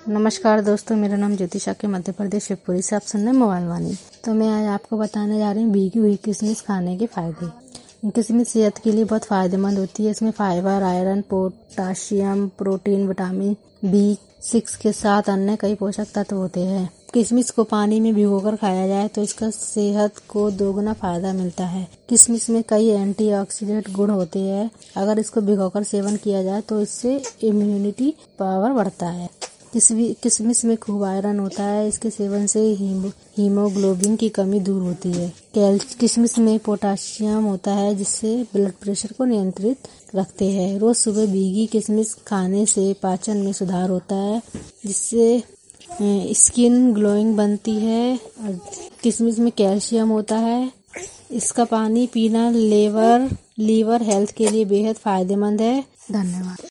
नमस्कार दोस्तों, मेरा नाम ज्योतिषा के मध्य प्रदेश शिवपुरी से आप सुन रहे हैं मोबाइल वाणी। तो मैं आज आपको बताने जा रही हूँ भीगी हुई किशमिश खाने के फायदे। किशमिश सेहत के लिए बहुत फायदेमंद होती है। इसमें fibre, iron, potassium, protein, vitamin B6 के साथ अन्य कई पोषक तत्व होते हैं। किशमिश को पानी में भिगोकर खाया जाए तो इसका सेहत को दोगुना फायदा मिलता है। किशमिश में कई एंटीऑक्सीडेंट गुण होते हैं। अगर इसको भिगोकर सेवन किया जाए तो इससे इम्यूनिटी पावर बढ़ता है। किशमिश में खूब आयरन होता है। इसके सेवन से हीमोग्लोबिन की कमी दूर होती है। किशमिश में पोटाशियम होता है जिससे ब्लड प्रेशर को नियंत्रित रखते हैं। रोज सुबह भीगी किशमिश खाने से पाचन में सुधार होता है, जिससे स्किन ग्लोइंग बनती है। किशमिश में कैल्शियम होता है। इसका पानी पीना लीवर हेल्थ के लिए बेहद फायदेमंद है। धन्यवाद।